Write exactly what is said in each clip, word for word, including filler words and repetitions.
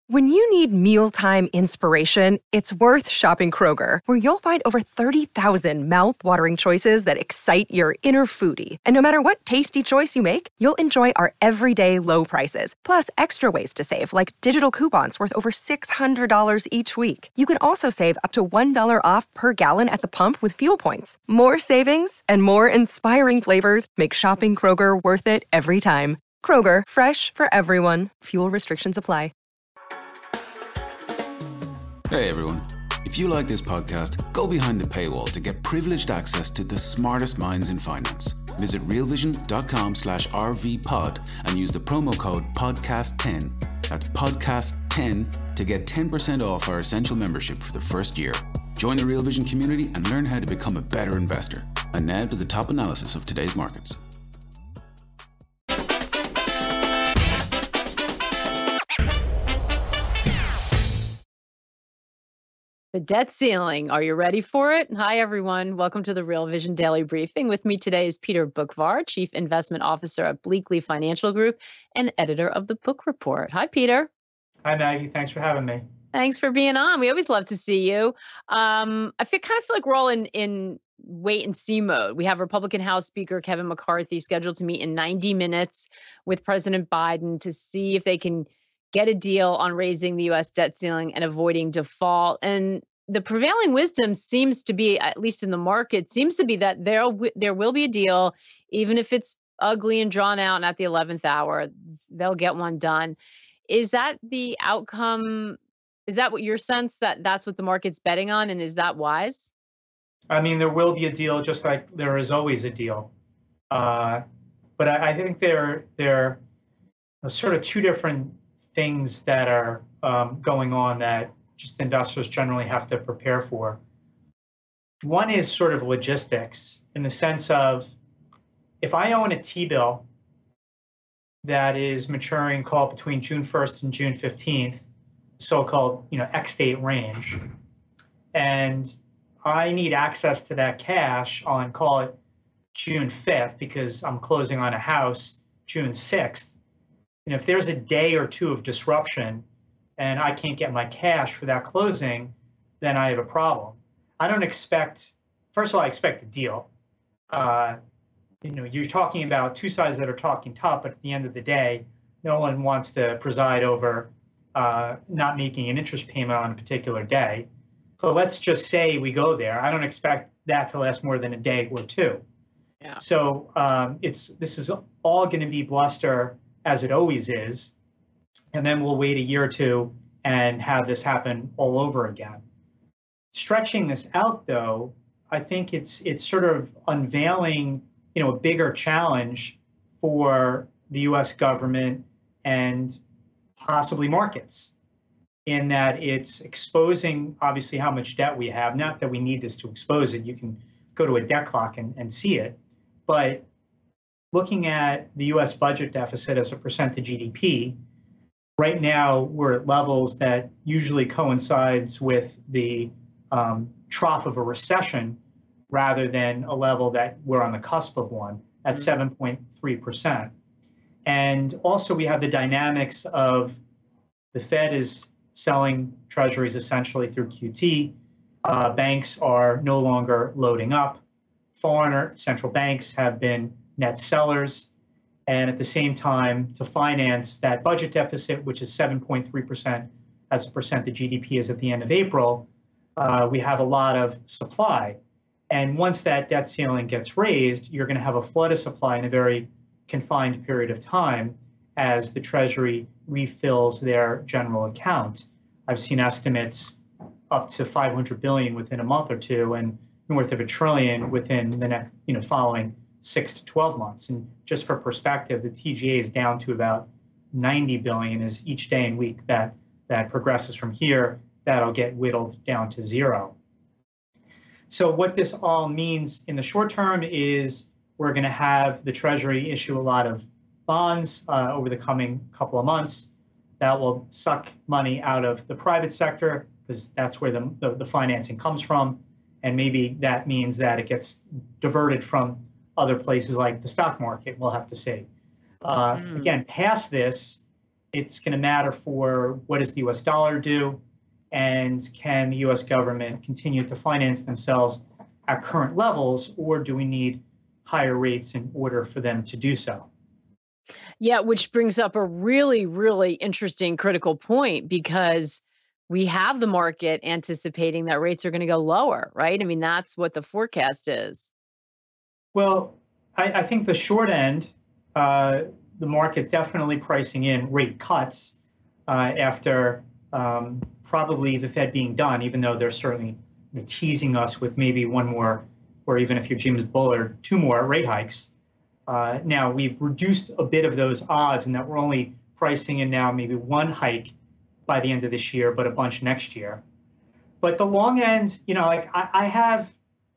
When you need mealtime inspiration, it's worth shopping Kroger, where you'll find over thirty thousand mouth-watering choices that excite your inner foodie. And no matter what tasty choice you make, you'll enjoy our everyday low prices, plus extra ways to save, like digital coupons worth over six hundred dollars each week. You can also save up to one dollar off per gallon at the pump with fuel points. More savings and more inspiring flavors make shopping Kroger worth it every time. Kroger, fresh for everyone. Fuel restrictions apply. Hey everyone, if you like this podcast, go behind the paywall to get privileged access to the smartest minds in finance. Visit realvision.com slash rvpod and use the promo code podcast ten. That's podcast ten to get ten percent off our essential membership for the first year. Join the Real Vision community and learn how to become a better investor. And now to the top analysis of today's markets. The debt ceiling. Are you ready for it? Hi, everyone. Welcome to the Real Vision Daily Briefing. With me today is Peter Boockvar, Chief Investment Officer at Bleakley Financial Group and editor of the Book Report. Hi, Peter. Hi, Maggie. Thanks for having me. Thanks for being on. We always love to see you. Um, I feel, kind of feel like we're all in, in wait and see mode. We have Republican House Speaker Kevin McCarthy scheduled to meet in ninety minutes with President Biden to see if they can get a deal on raising the U S debt ceiling and avoiding default. And the prevailing wisdom seems to be, at least in the market, seems to be that there there will be a deal, even if it's ugly and drawn out and at the eleventh hour, they'll get one done. Is that the outcome? Is that what your sense, that that's what the market's betting on? And is that wise? I mean, there will be a deal, just like there is always a deal. Uh, but I, I think there, there are sort of two different things that are um, going on that just investors generally have to prepare for. One is sort of logistics, in the sense of, if I own a T-bill that is maturing, call it between June first and June fifteenth, so-called, you know, X-date range, and I need access to that cash on, call it June fifth, because I'm closing on a house June sixth, and if there's a day or two of disruption and I can't get my cash for that closing, then I have a problem. I don't expect, first of all, I expect a deal. Uh, you know, you're talking about two sides that are talking tough, but at the end of the day, no one wants to preside over uh, not making an interest payment on a particular day. But let's just say we go there. I don't expect that to last more than a day or two. Yeah. So um, it's this is all going to be bluster, as it always is, and then we'll wait a year or two and have this happen all over again. Stretching this out, though, I think it's it's sort of unveiling, you know, a bigger challenge for the U S government and possibly markets, in that it's exposing, obviously, how much debt we have. Not that we need this to expose it. You can go to a debt clock and, and see it. But looking at the U S budget deficit as a percent of G D P, right now we're at levels that usually coincides with the um, trough of a recession, rather than a level that we're on the cusp of one at mm-hmm. seven point three percent. And also we have the dynamics of the Fed is selling treasuries essentially through Q T. Uh, banks are no longer loading up. Foreign central banks have been net sellers. And at the same time, to finance that budget deficit, which is seven point three percent as a percent of G D P as at the end of April, uh, we have a lot of supply. And once that debt ceiling gets raised, you're going to have a flood of supply in a very confined period of time as the Treasury refills their general accounts. I've seen estimates up to five hundred billion within a month or two, and north of a trillion within the next, you know, following six to twelve months. And just for perspective, the T G A is down to about ninety billion as each day and week that that progresses from here, that'll get whittled down to zero. So what this all means in the short term is we're going to have the Treasury issue a lot of bonds uh, over the coming couple of months. That will suck money out of the private sector, because that's where the, the, the financing comes from. And maybe that means that it gets diverted from other places like the stock market. We'll have to see. Uh, mm. Again, past this, It's going to matter for what does the U S dollar do, and can the U S government continue to finance themselves at current levels, or do we need higher rates in order for them to do so? Yeah, which brings up a really, really interesting critical point because we have the market anticipating that rates are going to go lower, right? I mean, that's what the forecast is. Well, I, I think the short end, uh, the market definitely pricing in rate cuts uh, after um, probably the Fed being done, even though they're certainly you know, teasing us with maybe one more, or even if you're James Bullard, two more rate hikes. Uh, now, we've reduced a bit of those odds in that we're only pricing in now maybe one hike by the end of this year, but a bunch next year. But the long end, you know, like I, I have,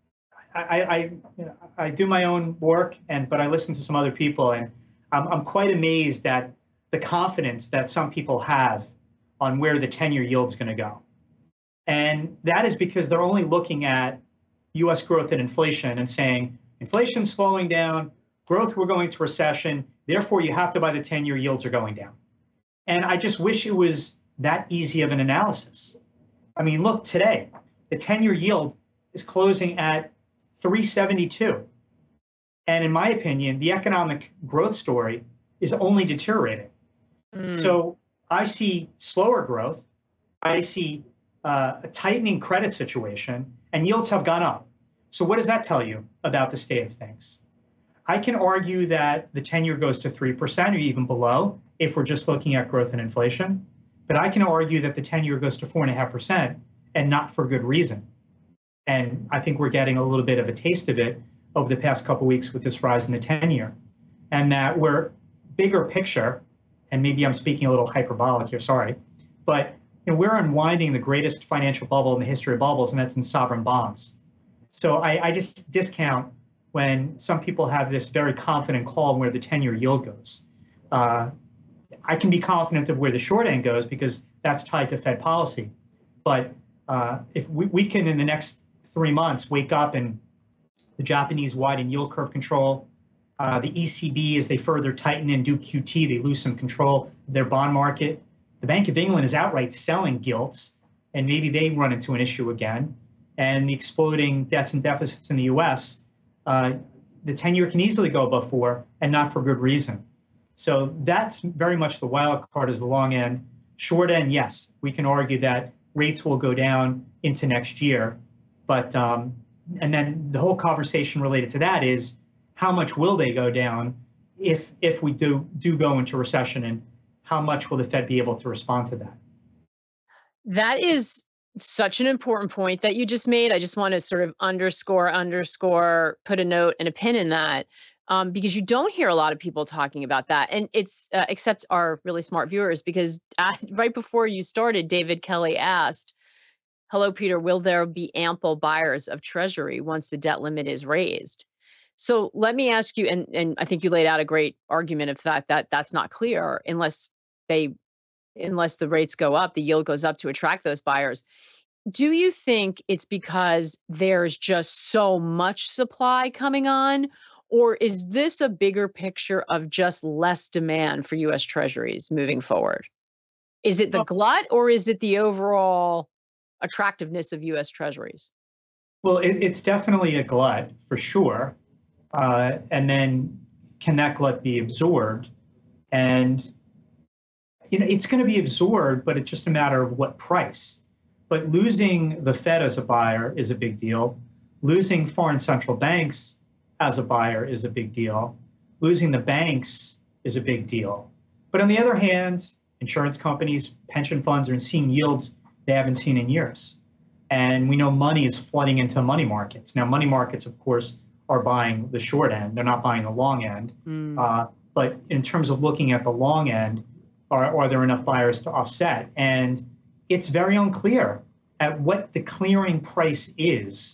I, I, you know, I do my own work, and but I listen to some other people, and I'm, I'm quite amazed at the confidence that some people have on where the ten-year yield is going to go. And that is because they're only looking at U S growth and inflation and saying, inflation's slowing down, growth, we're going to recession, therefore you have to buy the ten-year yields are going down. And I just wish it was that easy of an analysis. I mean, look, today, the ten-year yield is closing at three seventy-two. And in my opinion, the economic growth story is only deteriorating. Mm. So I see slower growth, I see uh, a tightening credit situation, and yields have gone up. So what does that tell you about the state of things? I can argue that the ten-year goes to three percent or even below if we're just looking at growth and inflation. But I can argue that the ten-year goes to four point five percent and not for good reason. And I think we're getting a little bit of a taste of it over the past couple of weeks with this rise in the ten-year. And that we're bigger picture, and maybe I'm speaking a little hyperbolic here, sorry, but you know, we're unwinding the greatest financial bubble in the history of bubbles, and that's in sovereign bonds. So I, I just discount when some people have this very confident call on where the ten-year yield goes. Uh, I can be confident of where the short end goes because that's tied to Fed policy. But uh, if we, we can, in the next three months, wake up and the Japanese widen yield curve control, uh, the E C B, as they further tighten and do Q T, they lose some control of their bond market. The Bank of England is outright selling gilts, and maybe they run into an issue again. And the exploding debts and deficits in the U S, uh, the ten-year can easily go above four, and not for good reason. So that's very much the wild card is the long end. Short end, yes, we can argue that rates will go down into next year. But, um, and then the whole conversation related to that is how much will they go down if, if we do, do go into recession, and how much will the Fed be able to respond to that? That is such an important point that you just made. I just want to sort of underscore, underscore, put a note and a pin in that. Um, because you don't hear a lot of people talking about that. And it's, uh, except our really smart viewers, because uh, right before you started, David Kelly asked, hello, Peter, will there be ample buyers of Treasury once the debt limit is raised? So let me ask you, and, and I think you laid out a great argument of that, that that's not clear unless they, unless the rates go up, the yield goes up to attract those buyers. Do you think it's because there's just so much supply coming on? Or is this a bigger picture of just less demand for U S Treasuries moving forward? Is it the glut, or is it the overall attractiveness of U S Treasuries? Well, it, it's definitely a glut for sure. Uh, and then can that glut be absorbed? And you know, it's going to be absorbed, but it's just a matter of what price. But losing the Fed as a buyer is a big deal. Losing foreign central banks as a buyer is a big deal. Losing the banks is a big deal. But on the other hand, insurance companies, pension funds are seeing yields they haven't seen in years. And we know money is flooding into money markets. Now, money markets, of course, are buying the short end. They're not buying the long end. Mm. Uh, but in terms of looking at the long end, are, are there enough buyers to offset? And it's very unclear at what the clearing price is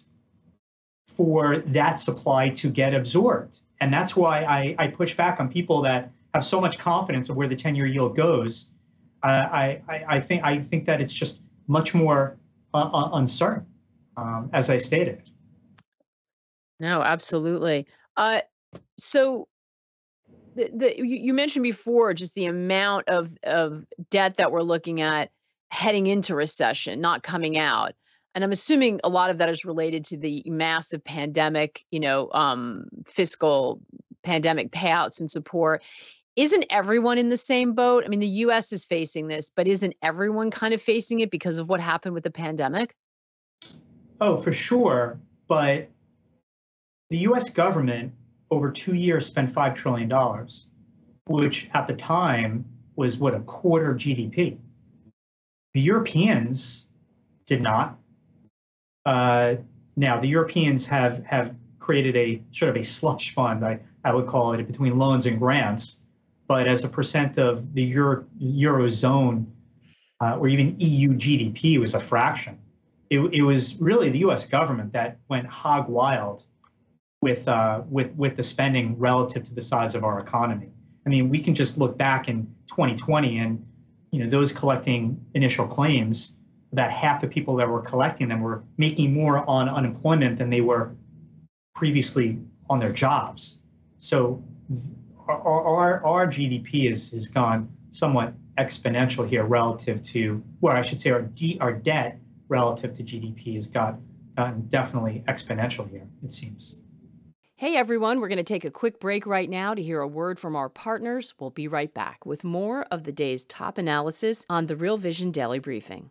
for that supply to get absorbed. And that's why I, I push back on people that have so much confidence of where the ten-year yield goes. Uh, I, I, I think I think that it's just much more uh, uncertain, um, as I stated. No, absolutely. Uh, so the, the you, you mentioned before just the amount of of debt that we're looking at heading into recession, not coming out. And I'm assuming a lot of that is related to the massive pandemic, you know, um, fiscal pandemic payouts and support. Isn't everyone in the same boat? I mean, the U S is facing this, but isn't everyone kind of facing it because of what happened with the pandemic? Oh, for sure. But the U S government over two years spent five trillion dollars, which at the time was what, a quarter of G D P. The Europeans did not. Uh, now, the Europeans have, have created a sort of a slush fund, I, I would call it, between loans and grants. But as a percent of the Euro, Eurozone uh, or even E U G D P was a fraction. It, it was really the U S government that went hog wild with, uh, with, with the spending relative to the size of our economy. I mean, we can just look back in twenty twenty and, you know, those collecting initial claims, that half the people that were collecting them were making more on unemployment than they were previously on their jobs. So our, our, our G D P is, has gone somewhat exponential here relative to, well, I should say our, D, our debt relative to G D P has got, gotten definitely exponential here, it seems. Hey everyone, we're going to take a quick break right now to hear a word from our partners. We'll be right back with more of the day's top analysis on the Real Vision Daily Briefing.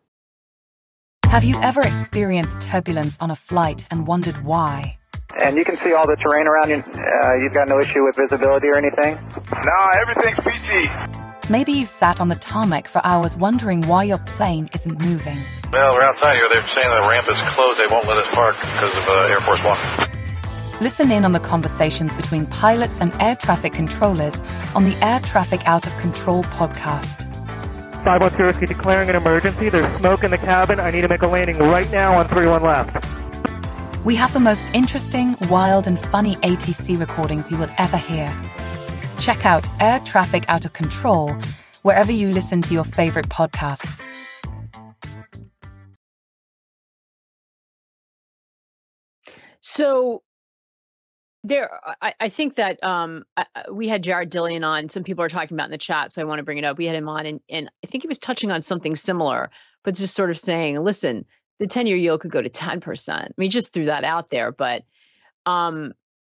Have you ever experienced turbulence on a flight and wondered why? And you can see all the terrain around you. Uh, you've got no issue with visibility or anything? No, everything's peachy. Maybe you've sat on the tarmac for hours wondering why your plane isn't moving. Well, we're outside here. They're saying the ramp is closed. They won't let us park because of uh, Air Force One. Listen in on the conversations between pilots and air traffic controllers on the Air Traffic Out of Control podcast. five one zero, declaring an emergency. There's smoke in the cabin. I need to make a landing right now on three one left. We have the most interesting, wild, and funny A T C recordings you will ever hear. Check out Air Traffic Out of Control wherever you listen to your favorite podcasts. So there, I, I think that um, I, we had Jared Dillian on. Some people are talking about in the chat, so I want to bring it up. We had him on, and, and I think he was touching on something similar, but just sort of saying, listen, the ten-year yield could go to ten percent. I mean, just threw that out there, but um,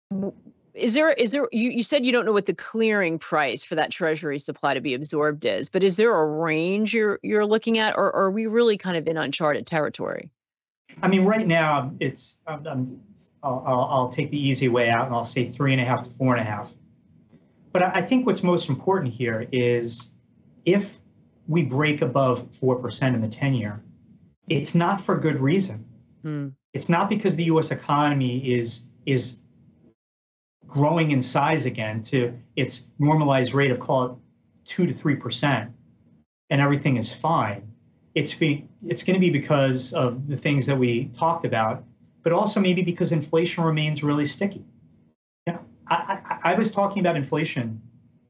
is there, is there, you, you said you don't know what the clearing price for that treasury supply to be absorbed is, but is there a range you're, you're looking at, or, or are we really kind of in uncharted territory? I mean, right now, it's, I'm, I'm I'll, I'll, I'll take the easy way out and I'll say three and a half to four and a half. But I think what's most important here is if we break above four percent in the ten year, it's not for good reason. Mm. It's not because the U S economy is, is growing in size again to its normalized rate of, call it two to three percent, and everything is fine. It's, be, it's going to be because of the things that we talked about, but also maybe because inflation remains really sticky. You know, I, I, I was talking about inflation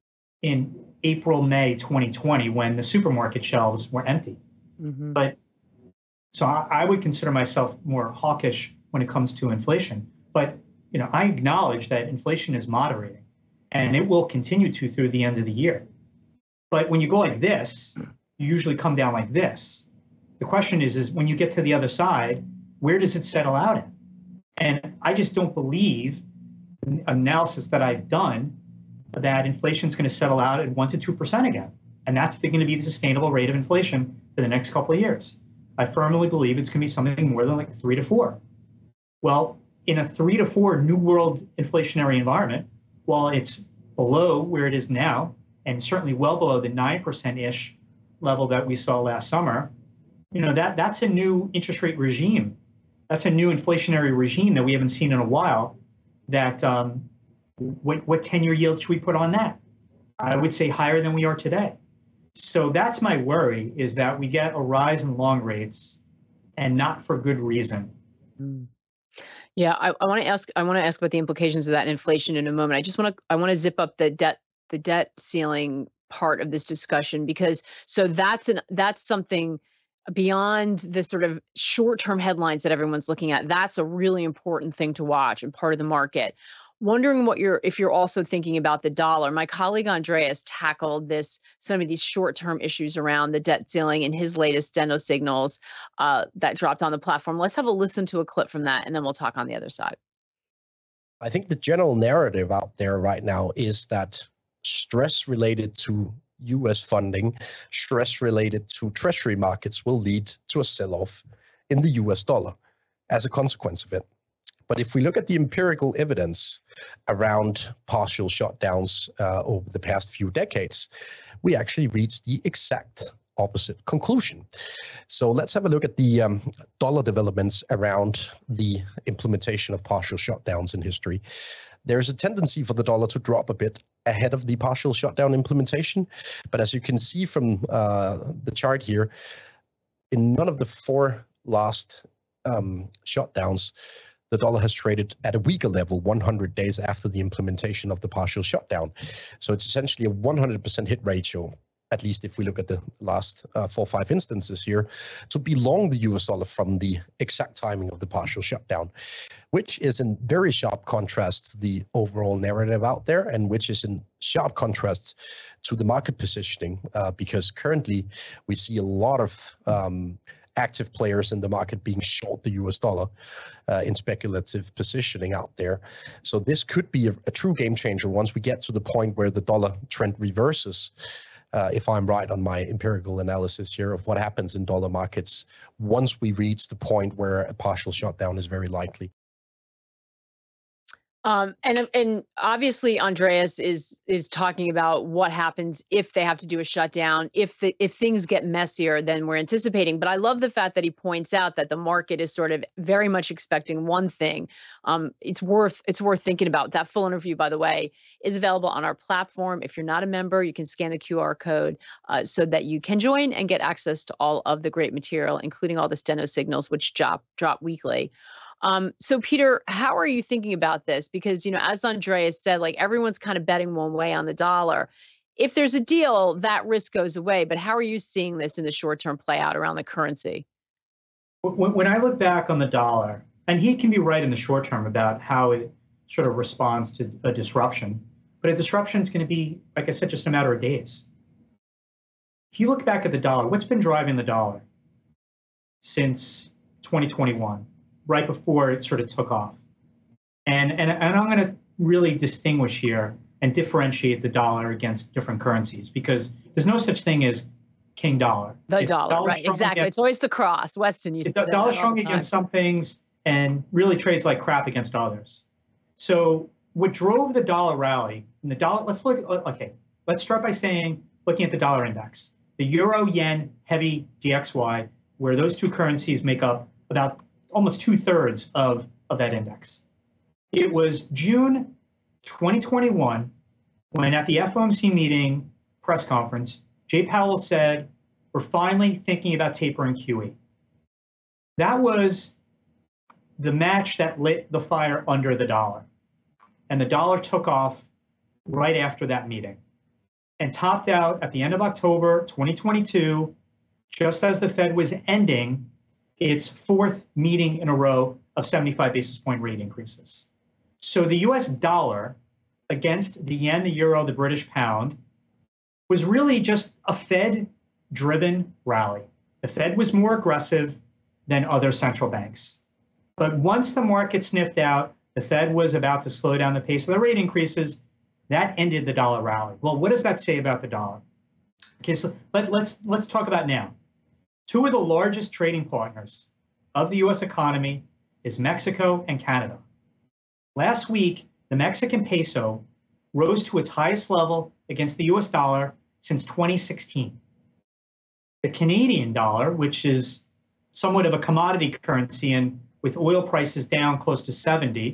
in April, May twenty twenty when the supermarket shelves were empty. Mm-hmm. But so I, I would consider myself more hawkish when it comes to inflation. But you know, I acknowledge that inflation is moderating, and it will continue to through the end of the year. But when you go like this, you usually come down like this. The question is, is when you get to the other side, where does it settle out in? And I just don't believe the analysis that I've done that inflation is going to settle out at one to two percent again. And that's going to be the sustainable rate of inflation for the next couple of years. I firmly believe it's going to be something more than like three to four. Well, in a three to four new world inflationary environment, while it's below where it is now, and certainly well below the nine percent-ish level that we saw last summer, you know, that that's a new interest rate regime. That's a new inflationary regime that we haven't seen in a while. That um, what what ten-year yield should we put on that? I would say higher than we are today. So that's my worry, is that we get a rise in long rates, and not for good reason. Mm. Yeah, I, I want to ask. I want to ask about the implications of that in inflation in a moment. I just want to. I want to zip up the debt the debt ceiling part of this discussion, because so that's an that's something beyond the sort of short-term headlines that everyone's looking at. That's a really important thing to watch and part of the market. Wondering what you're, if you're also thinking about the dollar. My colleague Andreas tackled this, some of these short-term issues around the debt ceiling in his latest Steno signals uh, that dropped on the platform. Let's have a listen to a clip from that, and then we'll talk on the other side. I think the general narrative out there right now is that stress related to U S funding, stress related to treasury markets will lead to a sell-off in the U S dollar as a consequence of it. But if we look at the empirical evidence around partial shutdowns uh, over the past few decades, we actually reach the exact opposite conclusion. So let's have a look at the um, dollar developments around the implementation of partial shutdowns in history. There's a tendency for the dollar to drop a bit ahead of the partial shutdown implementation. But as you can see from uh, the chart here, in none of the four last um, shutdowns, the dollar has traded at a weaker level one hundred days after the implementation of the partial shutdown. So it's essentially a one hundred percent hit ratio, at least if we look at the last uh, four or five instances here, to be long the U S dollar from the exact timing of the partial shutdown, which is in very sharp contrast to the overall narrative out there, and which is in sharp contrast to the market positioning, uh, because currently we see a lot of um, active players in the market being short the U S dollar uh, in speculative positioning out there. So this could be a, a true game changer once we get to the point where the dollar trend reverses. Uh, if I'm right on my empirical analysis here of what happens in dollar markets once we reach the point where a partial shutdown is very likely. Um, and and obviously Andreas is is talking about what happens if they have to do a shutdown, if the if things get messier than we're anticipating. But I love the fact that he points out that the market is sort of very much expecting one thing. Um, it's worth it's worth thinking about. That full interview, by the way, is available on our platform. If you're not a member, you can scan the Q R code uh, so that you can join and get access to all of the great material, including all the Steno signals, which drop drop weekly. Um, so Peter, how are you thinking about this? Because, you know, as Andreas said, like everyone's kind of betting one way on the dollar. If there's a deal, that risk goes away. But how are you seeing this in the short term play out around the currency? When, when I look back on the dollar, and he can be right in the short term about how it sort of responds to a disruption, but a disruption is going to be, like I said, just a matter of days. If you look back at the dollar, what's been driving the dollar since twenty twenty-one? Right before it sort of took off. And, and, and I'm going to really distinguish here and differentiate the dollar against different currencies, because there's no such thing as king dollar. The it's dollar, right, exactly. Against, it's always the cross. Weston used to say dollar strong against some things and really trades like crap against others. So what drove the dollar rally, and the dollar, let's look, okay, let's start by saying, looking at the dollar index, the euro, yen, heavy D X Y, where those two currencies make up about almost two thirds of, of that index. It was June twenty twenty-one when at the F O M C meeting press conference, Jay Powell said, we're finally thinking about tapering Q E. That was the match that lit the fire under the dollar. And the dollar took off right after that meeting and topped out at the end of October twenty twenty-two, just as the Fed was ending its fourth meeting in a row of seventy-five basis point rate increases. So the U S dollar against the yen, the euro, the British pound was really just a Fed-driven rally. The Fed was more aggressive than other central banks. But once the market sniffed out the Fed was about to slow down the pace of the rate increases, that ended the dollar rally. Well, what does that say about the dollar? Okay, so let, let's let's talk about now. Two of the largest trading partners of the U S economy is Mexico and Canada. Last week, the Mexican peso rose to its highest level against the U S dollar since twenty sixteen. The Canadian dollar, which is somewhat of a commodity currency and with oil prices down close to seventy,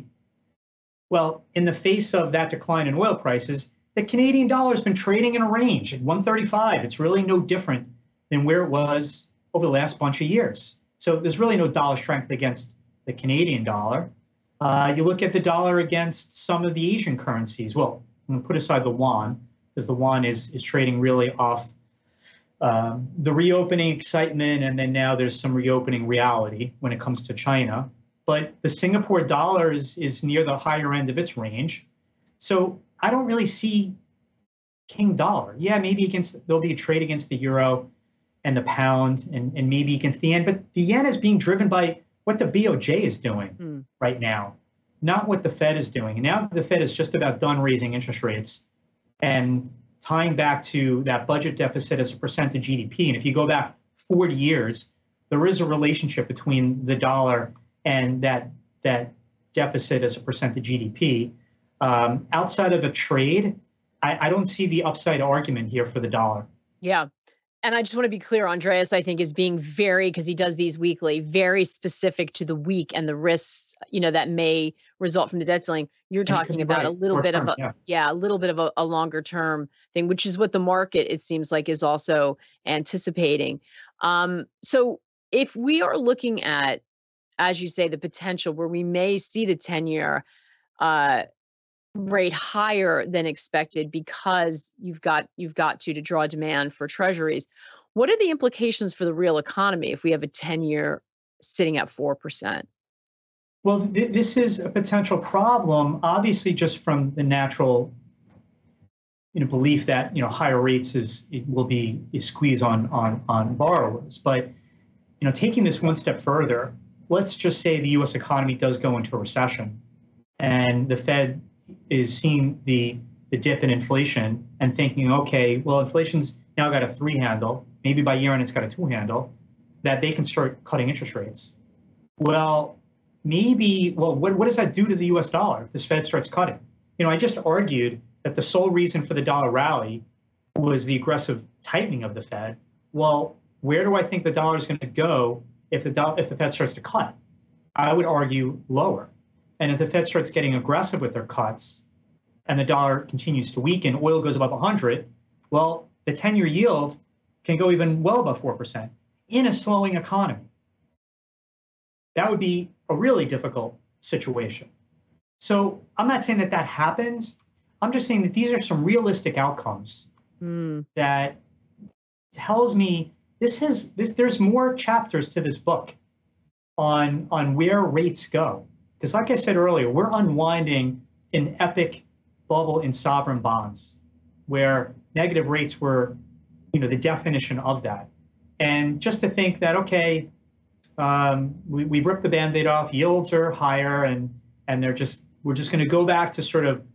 well, in the face of that decline in oil prices, the Canadian dollar has been trading in a range at one thirty-five. It's really no different than where it was over the last bunch of years. So there's really no dollar strength against the Canadian dollar. Uh, you look at the dollar against some of the Asian currencies. Well, I'm going to put aside the yuan, because the yuan is, is trading really off um, the reopening excitement, and then now there's some reopening reality when it comes to China. but the Singapore dollar is, is near the higher end of its range. So I don't really see king dollar. Yeah, maybe against, there'll be a trade against the euro and the pound and, and maybe against the yen, but the yen is being driven by what the B O J is doing mm. right now, not what the Fed is doing. And now the Fed is just about done raising interest rates and tying back to that budget deficit as a percent of G D P. And if you go back forty years, there is a relationship between the dollar and that that deficit as a percent of G D P. Um, outside of a trade, I, I don't see the upside argument here for the dollar. Yeah. And I just want to be clear, Andreas, I think, is being very, because he does these weekly, very specific to the week and the risks, you know, that may result from the debt ceiling. You're talking about right. a little Short bit term, of a, yeah. yeah, a little bit of a, a longer term thing, which is what the market, it seems like, is also anticipating. Um, so if we are looking at, as you say, the potential where we may see the ten year uh, rate higher than expected because you've got you've got to to draw demand for treasuries, what are the implications for the real economy if we have a ten year sitting at four percent? Well, th- this is a potential problem, obviously, just from the natural, you know, belief that, you know, higher rates is it will be a squeeze on on on borrowers. But, you know, taking this one step further, let's just say the U S economy does go into a recession, and the Fed is seeing the the dip in inflation and thinking, okay, well, inflation's now got a three handle, maybe by year end it's got a two handle, that they can start cutting interest rates. Well, maybe, well, what, what does that do to the U S dollar if the Fed starts cutting? You know, I just argued that the sole reason for the dollar rally was the aggressive tightening of the Fed. Well, where do I think the dollar is going to go if the do- if the Fed starts to cut? I would argue lower. And if the Fed starts getting aggressive with their cuts and the dollar continues to weaken, oil goes above one hundred, well, the ten year yield can go even well above four percent in a slowing economy. That would be a really difficult situation. So I'm not saying that that happens. I'm just saying that these are some realistic outcomes mm. that tells me this has this. There's more chapters to this book on on where rates go. Because like I said earlier, we're unwinding an epic bubble in sovereign bonds where negative rates were, you know, the definition of that. And just to think that, okay, um, we, we've ripped the Band-Aid off, yields are higher, and and they're just, we're just going to go back to sort of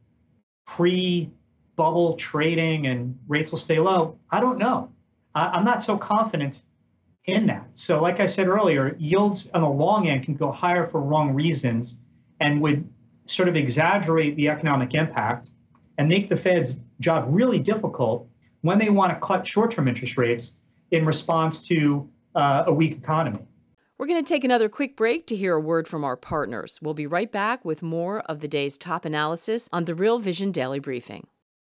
pre-bubble trading and rates will stay low. I don't know. I, I'm not so confident in that. So like I said earlier, yields on the long end can go higher for wrong reasons and would sort of exaggerate the economic impact and make the Fed's job really difficult when they want to cut short-term interest rates in response to uh, a weak economy. We're going to take another quick break to hear a word from our partners. We'll be right back with more of the day's top analysis on the Real Vision Daily Briefing.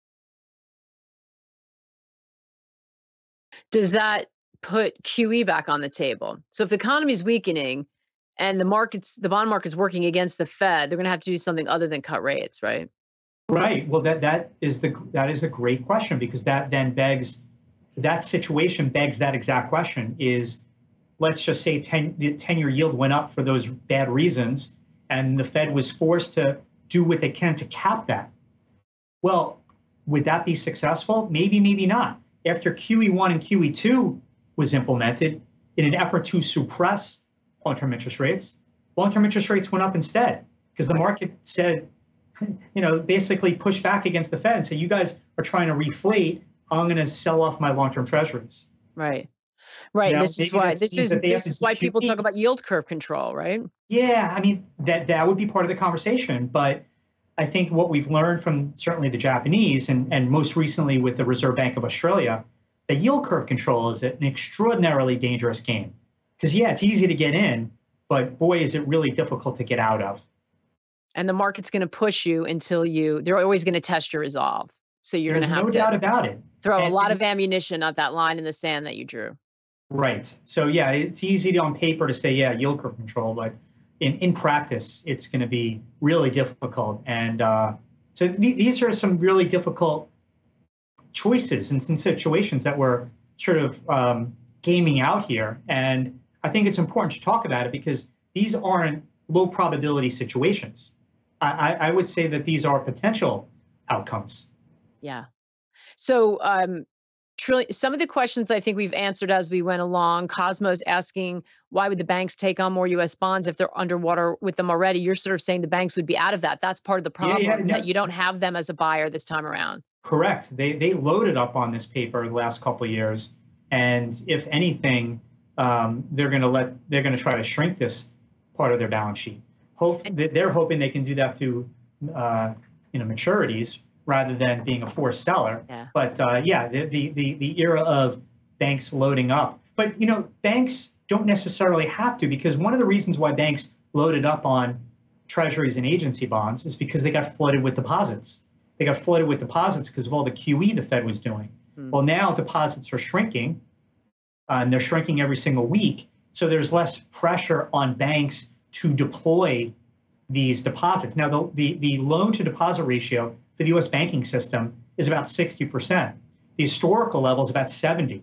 Does that put Q E back on the table? So if the economy is weakening and the markets, the bond market's working against the Fed, they're going to have to do something other than cut rates, right? Right. Well, that that is the that is a great question, because that then begs that situation begs that exact question. Is, let's just say ten, the ten-year yield went up for those bad reasons, and the Fed was forced to do what they can to cap that. Well, would that be successful? Maybe, maybe not. After Q E one and Q E two was implemented in an effort to suppress long-term interest rates, long-term interest rates went up instead, because the market said, you know, basically pushed back against the Fed and said, you guys are trying to reflate, I'm going to sell off my long-term treasuries. Right. Right. You know, this is why this is this is why people talk about yield curve control, right? Yeah, I mean, that that would be part of the conversation. But I think what we've learned from certainly the Japanese and, and most recently with the Reserve Bank of Australia, that yield curve control is an extraordinarily dangerous game. Because, yeah, it's easy to get in, but boy, is it really difficult to get out of. And the market's going to push you until you, they're always going to test your resolve. So you're going to have no to doubt about it. throw and, a lot of ammunition at that line in the sand that you drew. Right. So, yeah, it's easy to, on paper to say, yeah, yield curve control, but in, in practice, it's going to be really difficult. And uh, so th- these are some really difficult choices and some situations that we're sort of um, gaming out here. And I think it's important to talk about it because these aren't low probability situations. I, I, I would say that these are potential outcomes. Yeah. So um, trillion, some of the questions I think we've answered as we went along. Cosmo's asking, why would the banks take on more U S bonds if they're underwater with them already? You're sort of saying the banks would be out of that. That's part of the problem, yeah, yeah, no. that you don't have them as a buyer this time around. Correct. They they loaded up on this paper the last couple of years, and if anything, um, they're going to let they're going to try to shrink this part of their balance sheet. Hope they're hoping they can do that through uh, you know maturities rather than being a forced seller. Yeah. But uh, yeah, the, the the the era of banks loading up. But you know, banks don't necessarily have to, because one of the reasons why banks loaded up on treasuries and agency bonds is because they got flooded with deposits. They got flooded with deposits because of all the Q E the Fed was doing. Mm. Well, now deposits are shrinking, uh, and they're shrinking every single week. So there's less pressure on banks to deploy these deposits. Now, the, the, the loan to deposit ratio for the U S banking system is about sixty percent. The historical level is about seventy.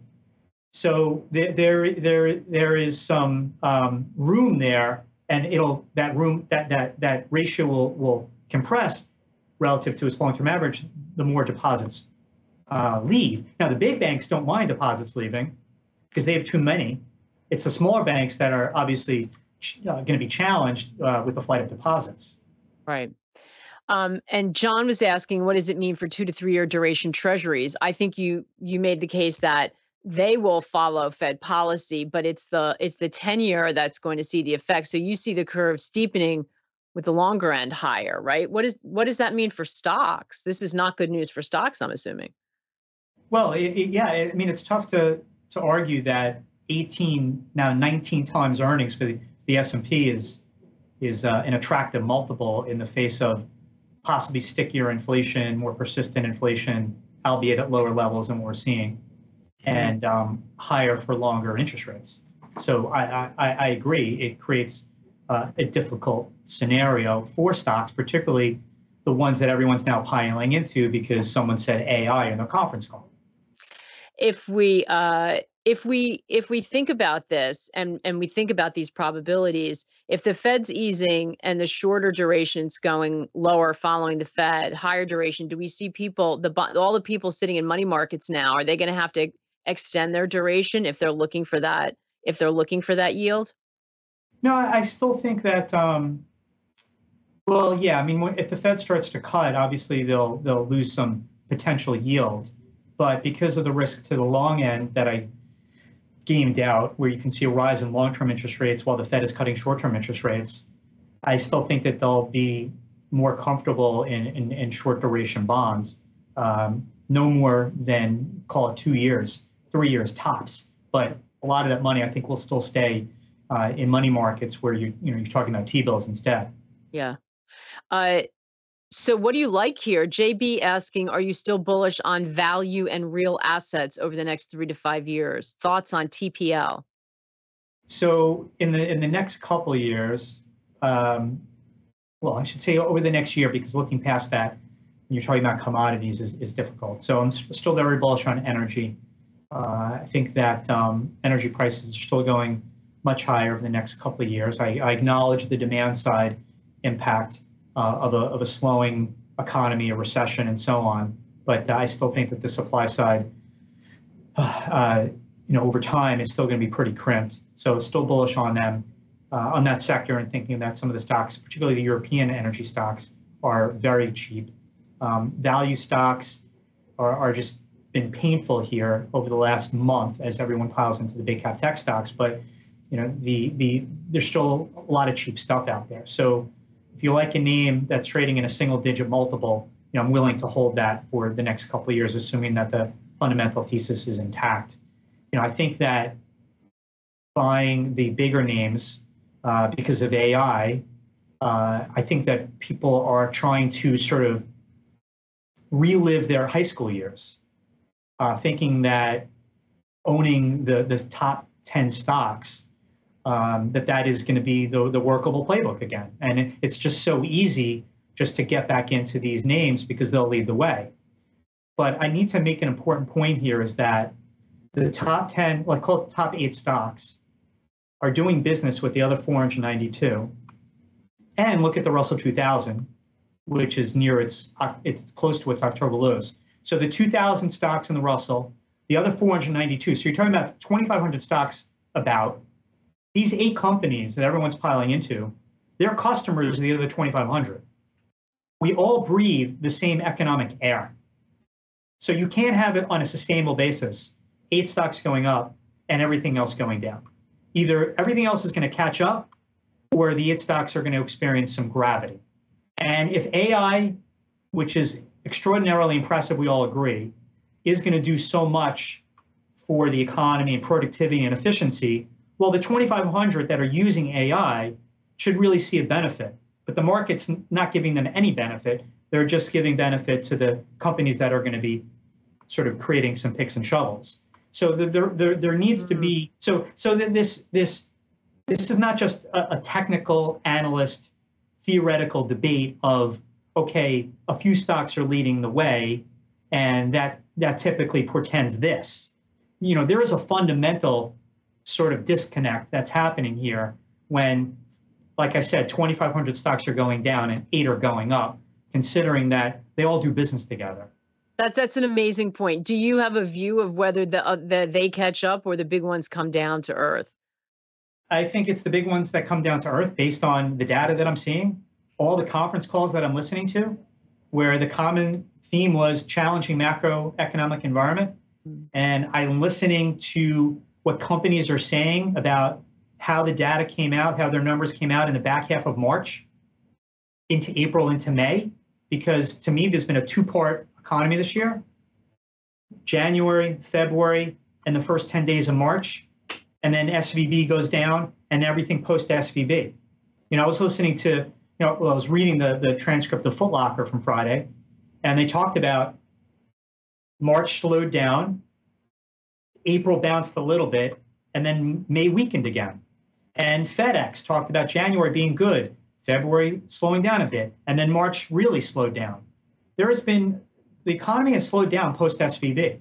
So there, there, there, there is some um, room there, and it'll that room that that that ratio will will compress relative to its long-term average the more deposits uh, leave. Now, the big banks don't mind deposits leaving because they have too many. It's the smaller banks that are obviously uh, going to be challenged uh, with the flight of deposits. Right. Um, and John was asking, what does it mean for two to three year duration treasuries? I think you you made the case that they will follow Fed policy, but it's the it's the ten year that's going to see the effect. So you see the curve steepening with the longer end higher, right? What is what does that mean for stocks? This is not good news for stocks, I'm assuming. Well, it, it, yeah, I mean, it's tough to to argue that eighteen, now nineteen times earnings for the, the S and P is is uh, an attractive multiple in the face of possibly stickier inflation, more persistent inflation, albeit at lower levels than we're seeing, and um, higher for longer interest rates. So I, I, I agree, it creates uh, a difficult scenario for stocks, particularly the ones that everyone's now piling into because someone said A I in their conference call. If we uh, if we if we think about this and and we think about these probabilities, if the Fed's easing and the shorter duration's going lower following the Fed, higher duration, do we see people the all the people sitting in money markets now, are they going to have to extend their duration if they're looking for that if they're looking for that yield? No, I still think that. Um, well, yeah, I mean, if the Fed starts to cut, obviously they'll they'll lose some potential yield, but because of the risk to the long end that I gamed out, where you can see a rise in long-term interest rates while the Fed is cutting short-term interest rates, I still think that they'll be more comfortable in in, in short duration bonds, um, no more than call it two years, three years tops. But a lot of that money, I think, will still stay uh, in money markets where you you know you're talking about T-bills instead. Yeah. Uh, so what do you like here? J B asking, are you still bullish on value and real assets over the next three to five years? Thoughts on T P L? So in the in the next couple of years, um, well, I should say over the next year, because looking past that, when you're talking about commodities is, is difficult. So I'm still very bullish on energy. Uh, I think that um, energy prices are still going much higher over the next couple of years. I, I acknowledge the demand side impact uh, of, a, of a slowing economy, a recession, and so on. But I still think that the supply side, uh, you know, over time is still going to be pretty crimped. So still bullish on them, uh, on that sector, and thinking that some of the stocks, particularly the European energy stocks, are very cheap. Um, value stocks are, are just been painful here over the last month as everyone piles into the big cap tech stocks. But you know, the the there's still a lot of cheap stuff out there. So if you like a name that's trading in a single digit multiple, you know, I'm willing to hold that for the next couple of years, assuming that the fundamental thesis is intact. You know, I think that buying the bigger names uh, because of A I, uh, I think that people are trying to sort of relive their high school years, uh, thinking that owning the the top ten stocks, um, that that is going to be the, the workable playbook again. And it, it's just so easy just to get back into these names because they'll lead the way. But I need to make an important point here is that the top ten, like call it top eight stocks, are doing business with the other four hundred ninety-two And look at the Russell two thousand, which is near its, it's close to its October lows. So the two thousand stocks in the Russell, the other four hundred ninety-two. So you're talking about twenty-five hundred stocks about. These eight companies that everyone's piling into, their customers are the other twenty-five hundred. We all breathe the same economic air. So you can't have it on a sustainable basis, eight stocks going up and everything else going down. Either everything else is going to catch up or the eight stocks are going to experience some gravity. And if A I, which is extraordinarily impressive, we all agree, is going to do so much for the economy and productivity and efficiency, well, the twenty-five hundred that are using A I should really see a benefit. But the market's not giving them any benefit. They're just giving benefit to the companies that are going to be sort of creating some picks and shovels. So there, there, there needs to be, so so that this this this is not just a, a technical analyst theoretical debate of, okay, a few stocks are leading the way, and that that typically portends this. You know, there is a fundamental sort of disconnect that's happening here when, like I said, twenty-five hundred stocks are going down and eight are going up, considering that they all do business together. That's that's an amazing point. Do you have a view of whether the, uh, the they catch up or the big ones come down to earth? I think it's the big ones that come down to earth based on the data that I'm seeing, all the conference calls that I'm listening to, where the common theme was challenging macroeconomic environment. And I'm listening to what companies are saying about how the data came out, how their numbers came out in the back half of March into April, into May, because to me, there's been a two-part economy this year, January, February, and the first ten days of March, and then S V B goes down and everything post-S V B. You know, I was listening to, you know, well, I was reading the, the transcript of Foot Locker from Friday, and they talked about March slowed down, April bounced a little bit, and then May weakened again. And FedEx talked about January being good, February slowing down a bit, and then March really slowed down. There has been, the economy has slowed down post-S V B.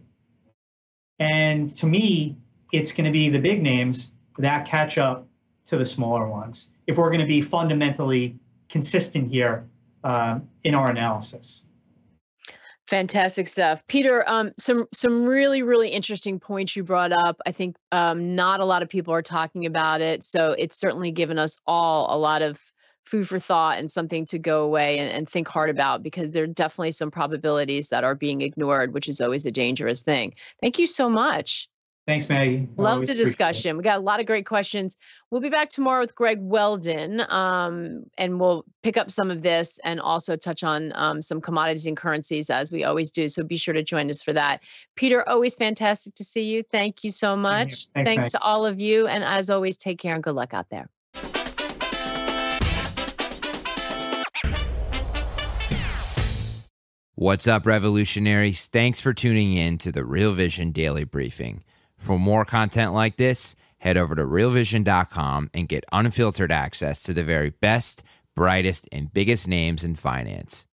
And to me, it's going to be the big names that catch up to the smaller ones if we're going to be fundamentally consistent here uh, in our analysis. Fantastic stuff. Peter, um, some some really, really interesting points you brought up. I think um, not a lot of people are talking about it. So it's certainly given us all a lot of food for thought and something to go away and, and think hard about, because there are definitely some probabilities that are being ignored, which is always a dangerous thing. Thank you so much. Thanks, Maggie. Love the discussion. We got a lot of great questions. We'll be back tomorrow with Greg Weldon, um, and we'll pick up some of this and also touch on um, some commodities and currencies as we always do. So be sure to join us for that. Peter, always fantastic to see you. Thank you so much. Thanks, Thanks to all of you. And as always, take care and good luck out there. What's up, revolutionaries? Thanks for tuning in to the Real Vision Daily Briefing. For more content like this, head over to real vision dot com and get unfiltered access to the very best, brightest, and biggest names in finance.